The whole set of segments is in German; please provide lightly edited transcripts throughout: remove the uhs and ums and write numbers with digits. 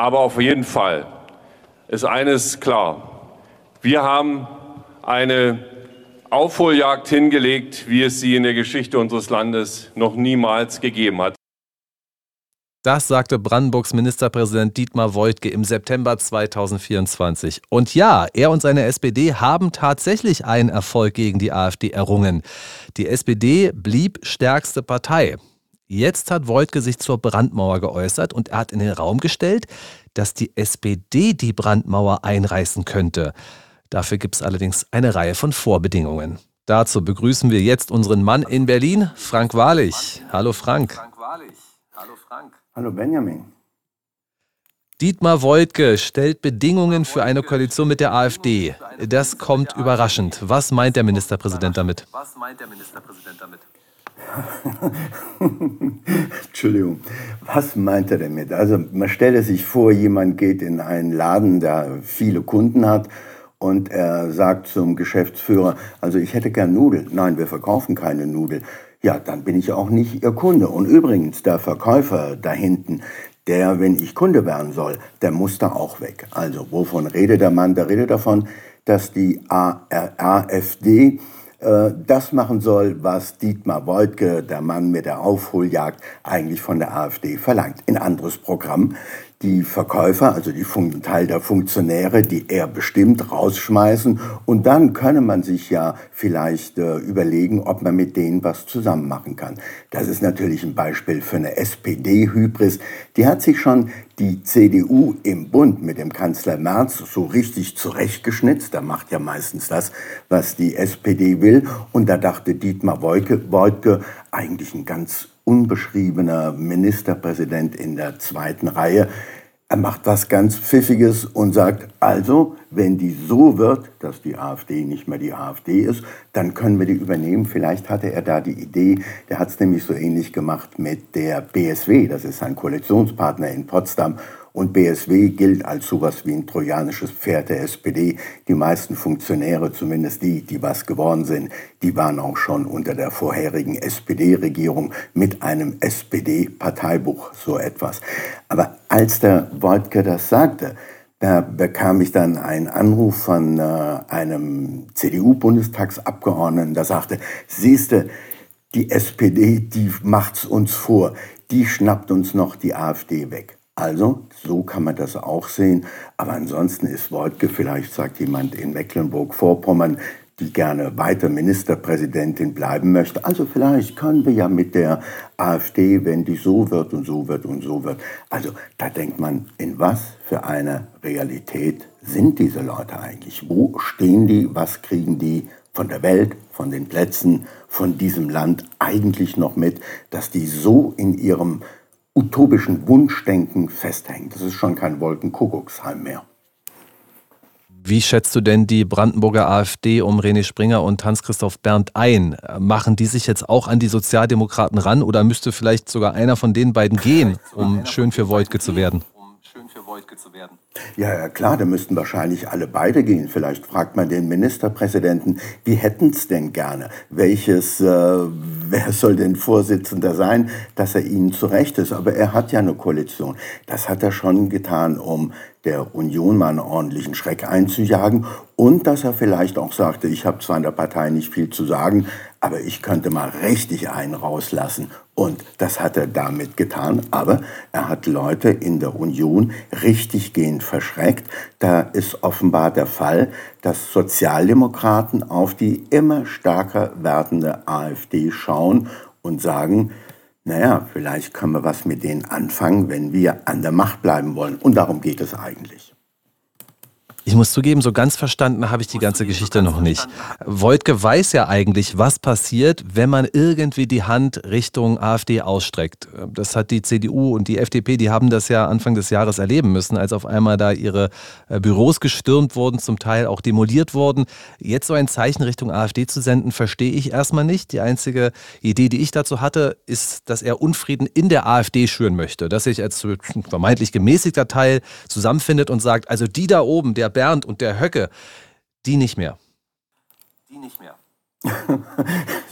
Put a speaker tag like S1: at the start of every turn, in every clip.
S1: Aber auf jeden Fall ist eines klar. Wir haben eine Aufholjagd hingelegt, wie es sie in der Geschichte unseres Landes noch niemals gegeben hat.
S2: Das sagte Brandenburgs Ministerpräsident Dietmar Woidke im September 2024. Und ja, er und seine SPD haben tatsächlich einen Erfolg gegen die AfD errungen. Die SPD blieb stärkste Partei. Jetzt hat Woidke sich zur Brandmauer geäußert und er hat in den Raum gestellt, dass die SPD die Brandmauer einreißen könnte. Dafür gibt es allerdings eine Reihe von Vorbedingungen. Dazu begrüßen wir jetzt unseren Mann in Berlin, Frank Wahrlich. Hallo Frank.
S3: Hallo Benjamin.
S2: Dietmar Woidke stellt Bedingungen für eine Koalition mit der AfD. Das kommt überraschend. Was meint der Ministerpräsident damit?
S3: Entschuldigung, was meint er damit? Also man stelle sich vor, jemand geht in einen Laden, der viele Kunden hat und er sagt zum Geschäftsführer, also ich hätte gern Nudeln. Nein, wir verkaufen keine Nudeln. Ja, dann bin ich auch nicht Ihr Kunde. Und übrigens, der Verkäufer da hinten, der, wenn ich Kunde werden soll, der muss da auch weg. Also, wovon redet der Mann? Der redet davon, dass die AfD das machen soll, was Dietmar Woidke, der Mann mit der Aufholjagd, eigentlich von der AfD verlangt. Ein anderes Programm. Die Verkäufer, also die Teil der Funktionäre, die er bestimmt, rausschmeißen. Und dann könne man sich ja vielleicht überlegen, ob man mit denen was zusammen machen kann. Das ist natürlich ein Beispiel für eine SPD-Hybris. Die hat sich schon die CDU im Bund mit dem Kanzler Merz so richtig zurechtgeschnitzt. Der macht ja meistens das, was die SPD will. Und da dachte Dietmar Woidke, eigentlich ein ganz unbeschriebener Ministerpräsident in der zweiten Reihe. Er macht was ganz Pfiffiges und sagt, also, wenn die so wird, dass die AfD nicht mehr die AfD ist, dann können wir die übernehmen. Vielleicht hatte er da die Idee, der hat es nämlich so ähnlich gemacht mit der BSW, das ist sein Koalitionspartner in Potsdam. Und BSW gilt als sowas wie ein trojanisches Pferd der SPD. Die meisten Funktionäre, zumindest die was geworden sind, die waren auch schon unter der vorherigen SPD-Regierung mit einem SPD-Parteibuch, so etwas. Aber als der Woidke das sagte, da bekam ich dann einen Anruf von einem CDU-Bundestagsabgeordneten, der sagte, siehste, die SPD, die macht's uns vor, die schnappt uns noch die AfD weg. Also, so kann man das auch sehen. Aber ansonsten ist Woidke, vielleicht sagt jemand in Mecklenburg-Vorpommern, die gerne weiter Ministerpräsidentin bleiben möchte. Also vielleicht können wir ja mit der AfD, wenn die so wird und so wird und so wird. Also da denkt man, in was für eine Realität sind diese Leute eigentlich? Wo stehen die? Was kriegen die von der Welt, von den Plätzen, von diesem Land eigentlich noch mit, dass die so in ihrem utopischen Wunschdenken festhängen? Das ist schon kein Wolkenkuckucksheim mehr.
S2: Wie schätzt du denn die Brandenburger AfD um René Springer und Hans-Christoph Berndt ein? Machen die sich jetzt auch an die Sozialdemokraten ran oder müsste vielleicht sogar einer von den beiden gehen, um schön für Woidke zu werden?
S3: Ja, klar, da müssten wahrscheinlich alle beide gehen. Vielleicht fragt man den Ministerpräsidenten, wie hätten es denn gerne? Wer soll denn Vorsitzender sein, dass er ihnen zurecht ist? Aber er hat ja eine Koalition. Das hat er schon getan, um der Union mal einen ordentlichen Schreck einzujagen. Und dass er vielleicht auch sagte, ich habe zwar in der Partei nicht viel zu sagen, aber ich könnte mal richtig einen rauslassen. Und das hat er damit getan. Aber er hat Leute in der Union richtiggehend verschreckt. Da ist offenbar der Fall, dass Sozialdemokraten auf die immer stärker werdende AfD schauen und sagen, naja, vielleicht können wir was mit denen anfangen, wenn wir an der Macht bleiben wollen. Und darum geht es eigentlich.
S2: Ich muss zugeben, so ganz verstanden habe ich die ganze Geschichte noch nicht. Woidke weiß ja eigentlich, was passiert, wenn man irgendwie die Hand Richtung AfD ausstreckt. Das hat die CDU und die FDP, die haben das ja Anfang des Jahres erleben müssen, als auf einmal da ihre Büros gestürmt wurden, zum Teil auch demoliert wurden. Jetzt so ein Zeichen Richtung AfD zu senden, verstehe ich erstmal nicht. Die einzige Idee, die ich dazu hatte, ist, dass er Unfrieden in der AfD schüren möchte. Dass sich als vermeintlich gemäßigter Teil zusammenfindet und sagt, also die da oben, der Berndt und der Höcke, die nicht mehr.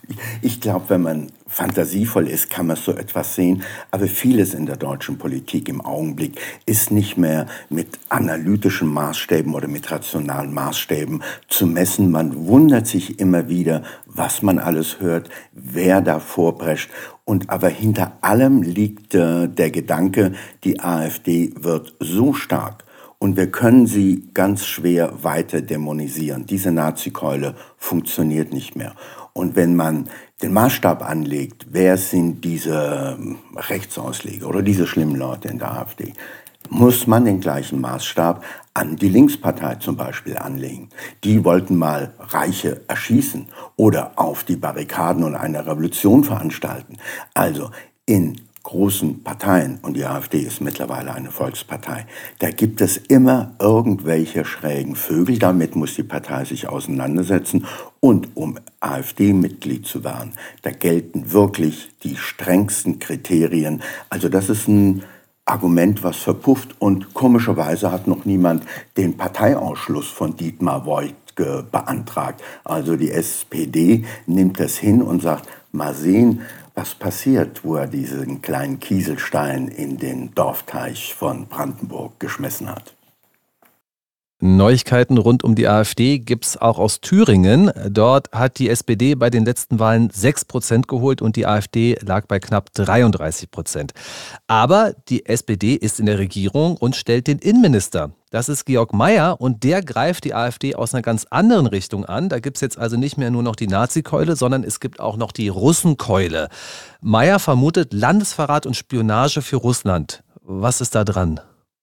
S3: Ich glaube, wenn man fantasievoll ist, kann man so etwas sehen. Aber vieles in der deutschen Politik im Augenblick ist nicht mehr mit analytischen Maßstäben oder mit rationalen Maßstäben zu messen. Man wundert sich immer wieder, was man alles hört, wer da vorprescht. Und aber hinter allem liegt der Gedanke, die AfD wird so stark und wir können sie ganz schwer weiter dämonisieren. Diese Nazikeule funktioniert nicht mehr. Und wenn man den Maßstab anlegt, wer sind diese Rechtsausleger oder diese schlimmen Leute in der AfD, muss man den gleichen Maßstab an die Linkspartei zum Beispiel anlegen. Die wollten mal Reiche erschießen oder auf die Barrikaden und eine Revolution veranstalten. Also in großen Parteien, und die AfD ist mittlerweile eine Volkspartei, da gibt es immer irgendwelche schrägen Vögel, damit muss die Partei sich auseinandersetzen. Und um AfD-Mitglied zu werden, da gelten wirklich die strengsten Kriterien. Also das ist ein Argument, was verpufft, und komischerweise hat noch niemand den Parteiausschluss von Dietmar Woidke beantragt. Also die SPD nimmt das hin und sagt, mal sehen, was passiert, wo er diesen kleinen Kieselstein in den Dorfteich von Brandenburg geschmissen hat.
S2: Neuigkeiten rund um die AfD gibt es auch aus Thüringen. Dort hat die SPD bei den letzten Wahlen 6% geholt und die AfD lag bei knapp 33%. Aber die SPD ist in der Regierung und stellt den Innenminister. Das ist Georg Mayer und der greift die AfD aus einer ganz anderen Richtung an. Da gibt es jetzt also nicht mehr nur noch die Nazikeule, sondern es gibt auch noch die Russenkeule. Mayer vermutet Landesverrat und Spionage für Russland. Was ist da dran?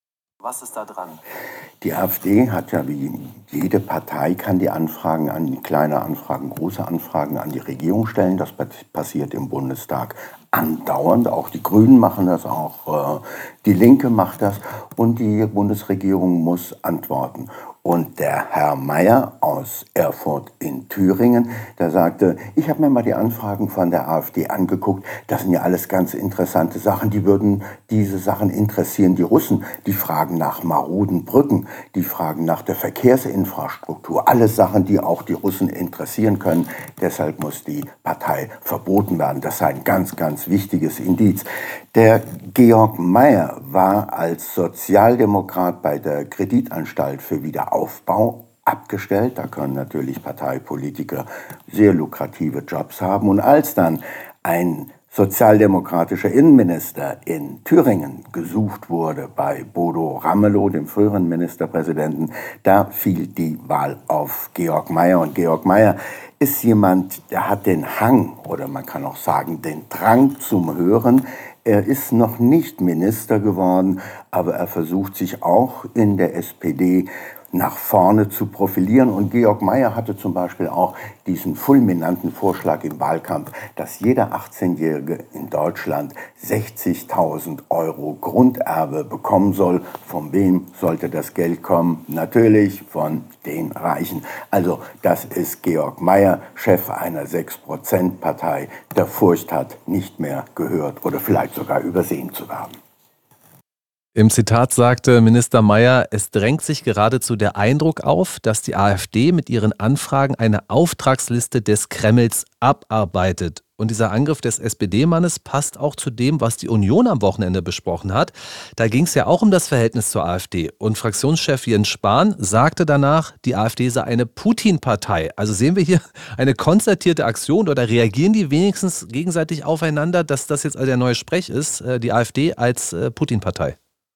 S3: Die AfD hat ja wie jede Partei, kann die Anfragen an kleine Anfragen, große Anfragen an die Regierung stellen. Das passiert im Bundestag andauernd. Auch die Grünen machen das, auch die Linke macht das. Und die Bundesregierung muss antworten. Und der Herr Mayer aus Erfurt in Thüringen, der sagte, ich habe mir mal die Anfragen von der AfD angeguckt. Das sind ja alles ganz interessante Sachen. Die würden diese Sachen interessieren die Russen. Die fragen nach maroden Brücken, die fragen nach der Verkehrsinfrastruktur. Alles Sachen, die auch die Russen interessieren können. Deshalb muss die Partei verboten werden. Das sei ein ganz, ganz wichtiges Indiz. Der Georg Mayer war als Sozialdemokrat bei der Kreditanstalt für Wiederaufbau abgestellt. Da können natürlich Parteipolitiker sehr lukrative Jobs haben. Und als dann ein sozialdemokratischer Innenminister in Thüringen gesucht wurde bei Bodo Ramelow, dem früheren Ministerpräsidenten, da fiel die Wahl auf Georg Mayer. Und Georg Mayer ist jemand, der hat den Hang, oder man kann auch sagen, den Drang zum Hören. Er ist noch nicht Minister geworden, aber er versucht sich auch in der SPD nach vorne zu profilieren. Und Georg Mayer hatte zum Beispiel auch diesen fulminanten Vorschlag im Wahlkampf, dass jeder 18-Jährige in Deutschland 60.000 € Grunderbe bekommen soll. Von wem sollte das Geld kommen? Natürlich von den Reichen. Also das ist Georg Mayer, Chef einer 6%-Partei, der Furcht hat, nicht mehr gehört oder vielleicht sogar übersehen zu werden.
S2: Im Zitat sagte Minister Mayer, es drängt sich geradezu der Eindruck auf, dass die AfD mit ihren Anfragen eine Auftragsliste des Kremls abarbeitet. Und dieser Angriff des SPD-Mannes passt auch zu dem, was die Union am Wochenende besprochen hat. Da ging es ja auch um das Verhältnis zur AfD. Und Fraktionschef Jens Spahn sagte danach, die AfD sei eine Putin-Partei. Also sehen wir hier eine konzertierte Aktion oder reagieren die wenigstens gegenseitig aufeinander, dass das jetzt also der neue Sprech ist, die AfD als Putin-Partei?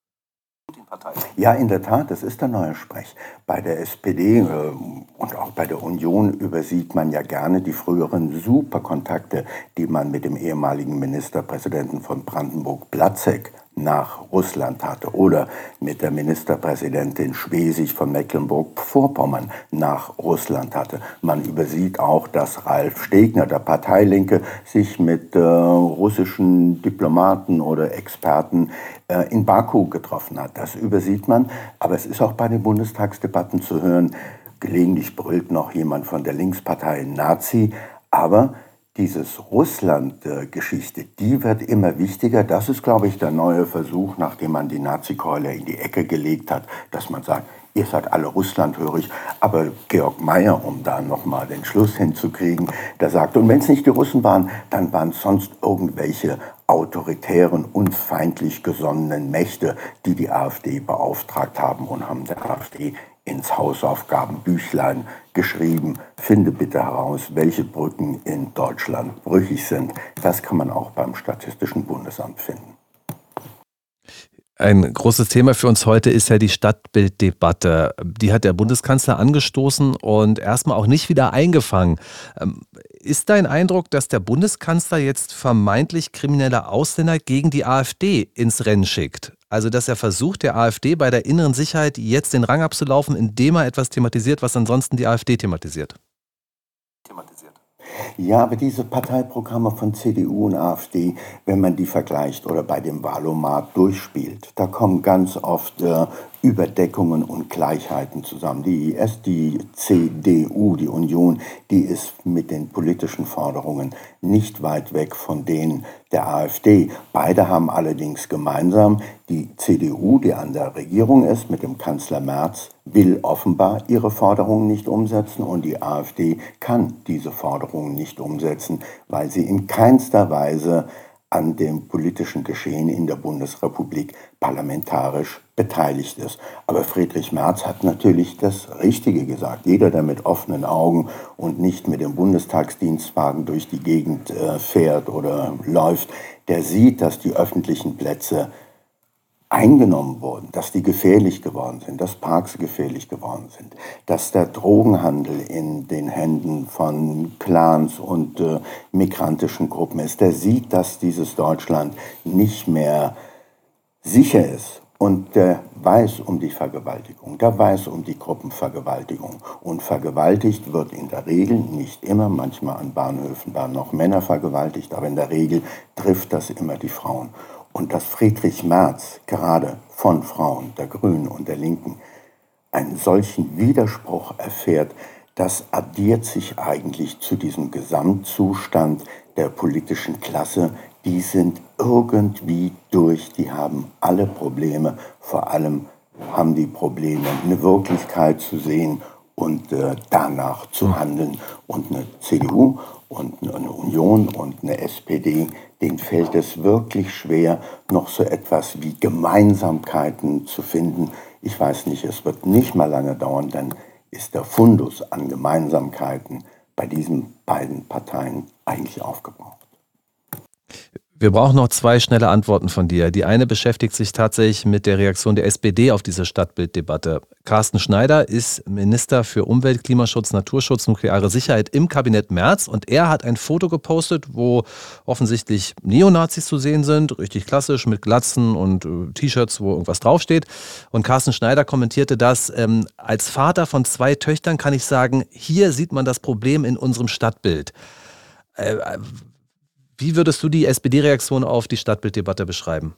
S3: Ja, in der Tat, das ist der neue Sprech. Bei der SPD und auch bei der Union übersieht man ja gerne die früheren Superkontakte, die man mit dem ehemaligen Ministerpräsidenten von Brandenburg, Platzek, nach Russland hatte oder mit der Ministerpräsidentin Schwesig von Mecklenburg-Vorpommern nach Russland hatte. Man übersieht auch, dass Ralf Stegner, der Parteilinke, sich mit russischen Diplomaten oder Experten in Baku getroffen hat. Das übersieht man, aber es ist auch bei den Bundestagsdebatten zu hören. Gelegentlich brüllt noch jemand von der Linkspartei Nazi, aber Dieses Russland-Geschichte, die wird immer wichtiger. Das ist, glaube ich, der neue Versuch, nachdem man die Nazi-Keule in die Ecke gelegt hat, dass man sagt, ihr seid alle russlandhörig. Aber Georg Meyer, um da nochmal den Schluss hinzukriegen, der sagt, und wenn es nicht die Russen waren, dann waren es sonst irgendwelche autoritären und feindlich gesonnenen Mächte, die die AfD beauftragt haben und haben der AfD ins Hausaufgabenbüchlein geschrieben, finde bitte heraus, welche Brücken in Deutschland brüchig sind. Das kann man auch beim Statistischen Bundesamt finden.
S2: Ein großes Thema für uns heute ist ja die Stadtbilddebatte. Die hat der Bundeskanzler angestoßen und erstmal auch nicht wieder eingefangen. Ist dein Eindruck, dass der Bundeskanzler jetzt vermeintlich kriminelle Ausländer gegen die AfD ins Rennen schickt? Also, dass er versucht, der AfD bei der inneren Sicherheit jetzt den Rang abzulaufen, indem er etwas thematisiert, was ansonsten die AfD thematisiert?
S3: Ja, aber diese Parteiprogramme von CDU und AfD, wenn man die vergleicht oder bei dem Wahlomat durchspielt, da kommen ganz oft Überdeckungen und Gleichheiten zusammen. Die CDU, die Union, die ist mit den politischen Forderungen nicht weit weg von denen der AfD. Beide haben allerdings gemeinsam, die CDU, die an der Regierung ist, mit dem Kanzler Merz, will offenbar ihre Forderungen nicht umsetzen und die AfD kann diese Forderungen nicht umsetzen, weil sie in keinster Weise an dem politischen Geschehen in der Bundesrepublik parlamentarisch beteiligt ist. Aber Friedrich Merz hat natürlich das Richtige gesagt. Jeder, der mit offenen Augen und nicht mit dem Bundestagsdienstwagen durch die Gegend fährt oder läuft, der sieht, dass die öffentlichen Plätze eingenommen wurden, dass die gefährlich geworden sind, dass Parks gefährlich geworden sind, dass der Drogenhandel in den Händen von Clans und migrantischen Gruppen ist. Der sieht, dass dieses Deutschland nicht mehr sicher ist. Und der weiß um die Vergewaltigung, der weiß um die Gruppenvergewaltigung. Und vergewaltigt wird in der Regel, nicht immer, manchmal an Bahnhöfen werden noch Männer vergewaltigt, aber in der Regel trifft das immer die Frauen. Und dass Friedrich Merz gerade von Frauen, der Grünen und der Linken einen solchen Widerspruch erfährt, das addiert sich eigentlich zu diesem Gesamtzustand der politischen Klasse. Die sind irgendwie durch, die haben alle Probleme, vor allem haben die Probleme, eine Wirklichkeit zu sehen und danach zu handeln. Und eine CDU und eine Union und eine SPD, denen fällt es wirklich schwer, noch so etwas wie Gemeinsamkeiten zu finden. Ich weiß nicht, es wird nicht mal lange dauern, dann ist der Fundus an Gemeinsamkeiten bei diesen beiden Parteien eigentlich aufgebraucht.
S2: Wir brauchen noch zwei schnelle Antworten von dir. Die eine beschäftigt sich tatsächlich mit der Reaktion der SPD auf diese Stadtbilddebatte. Carsten Schneider ist Minister für Umwelt, Klimaschutz, Naturschutz, nukleare Sicherheit im Kabinett Merz und er hat ein Foto gepostet, wo offensichtlich Neonazis zu sehen sind, richtig klassisch mit Glatzen und T-Shirts, wo irgendwas draufsteht. Und Carsten Schneider kommentierte das, als Vater von 2 Töchtern kann ich sagen, hier sieht man das Problem in unserem Stadtbild. Wie würdest du die SPD-Reaktion auf die Stadtbilddebatte beschreiben?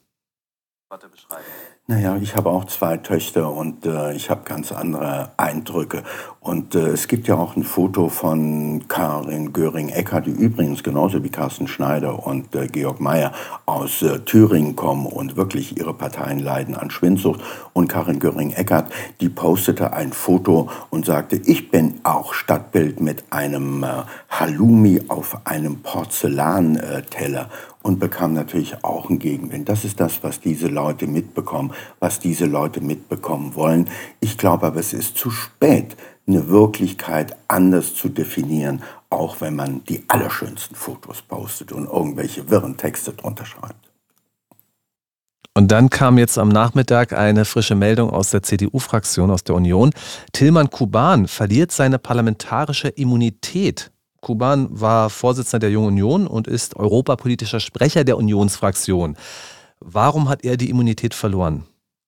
S3: Naja, ich habe auch 2 Töchter und ich habe ganz andere Eindrücke. Und es gibt ja auch ein Foto von Karin Göring-Eckardt, die übrigens genauso wie Carsten Schneider und Georg Meyer aus Thüringen kommen und wirklich ihre Parteien leiden an Schwindsucht. Und Karin Göring-Eckardt, die postete ein Foto und sagte, ich bin auch Stadtbild mit einem Halloumi auf einem Porzellanteller. Und bekam natürlich auch einen Gegenwind. Das ist das, was diese Leute mitbekommen, was diese Leute mitbekommen wollen. Ich glaube aber, es ist zu spät, eine Wirklichkeit anders zu definieren, auch wenn man die allerschönsten Fotos postet und irgendwelche wirren Texte drunter schreibt.
S2: Und dann kam jetzt am Nachmittag eine frische Meldung aus der CDU-Fraktion, aus der Union. Tilman Kuban verliert seine parlamentarische Immunität. Kuban war Vorsitzender der Jungen Union und ist europapolitischer Sprecher der Unionsfraktion. Warum hat er die Immunität verloren?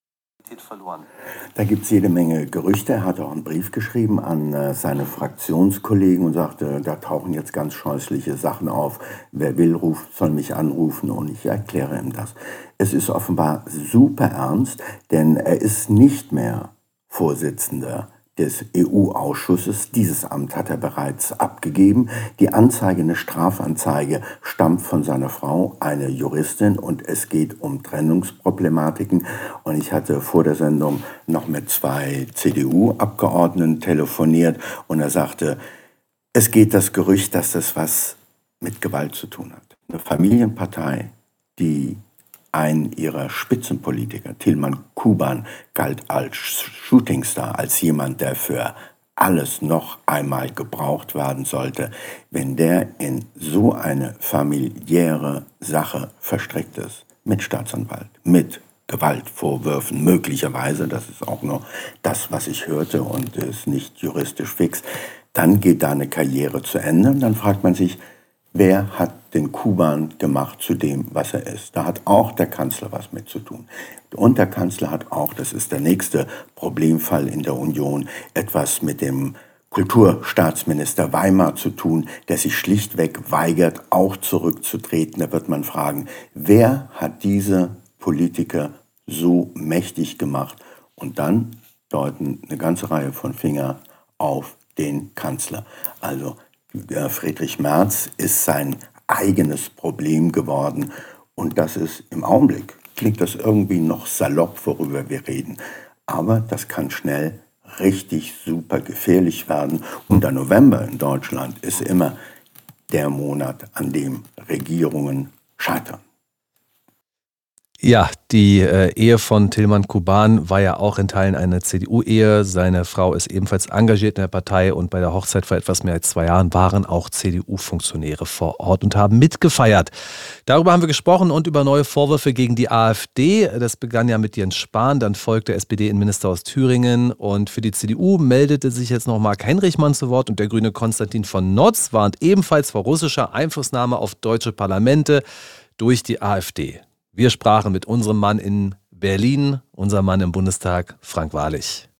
S3: Da gibt es jede Menge Gerüchte. Er hat auch einen Brief geschrieben an seine Fraktionskollegen und sagte, da tauchen jetzt ganz scheußliche Sachen auf. Wer will, soll mich anrufen und ich erkläre ihm das. Es ist offenbar super ernst, denn er ist nicht mehr Vorsitzender des EU-Ausschusses. Dieses Amt hat er bereits abgegeben. Die Anzeige, eine Strafanzeige, stammt von seiner Frau, eine Juristin, und es geht um Trennungsproblematiken. Und ich hatte vor der Sendung noch mit 2 CDU-Abgeordneten telefoniert und er sagte, es geht das Gerücht, dass das was mit Gewalt zu tun hat. Eine Familienpartei, die ein ihrer Spitzenpolitiker, Tilman Kuban, galt als Shootingstar, als jemand, der für alles noch einmal gebraucht werden sollte. Wenn der in so eine familiäre Sache verstrickt ist, mit Staatsanwalt, mit Gewaltvorwürfen möglicherweise, das ist auch nur das, was ich hörte und ist nicht juristisch fix, dann geht da eine Karriere zu Ende und dann fragt man sich, wer hat den Kuban gemacht zu dem, was er ist? Da hat auch der Kanzler was mit zu tun. Und der Kanzler hat auch, das ist der nächste Problemfall in der Union, etwas mit dem Kulturstaatsminister Weimar zu tun, der sich schlichtweg weigert, auch zurückzutreten. Da wird man fragen, wer hat diese Politiker so mächtig gemacht? Und dann deuten eine ganze Reihe von Fingern auf den Kanzler. Also Friedrich Merz ist sein eigenes Problem geworden und das ist im Augenblick, klingt das irgendwie noch salopp, worüber wir reden, aber das kann schnell richtig super gefährlich werden und der November in Deutschland ist immer der Monat, an dem Regierungen scheitern.
S2: Ja, die Ehe von Tilman Kuban war ja auch in Teilen eine CDU-Ehe. Seine Frau ist ebenfalls engagiert in der Partei und bei der Hochzeit vor etwas mehr als 2 Jahren waren auch CDU-Funktionäre vor Ort und haben mitgefeiert. Darüber haben wir gesprochen und über neue Vorwürfe gegen die AfD. Das begann ja mit Jens Spahn, dann folgte SPD-Innenminister aus Thüringen und für die CDU meldete sich jetzt noch Mark Henrichmann zu Wort und der Grüne Konstantin von Notz warnt ebenfalls vor russischer Einflussnahme auf deutsche Parlamente durch die AfD. Wir sprachen mit unserem Mann in Berlin, unser Mann im Bundestag, Frank Wahrlich.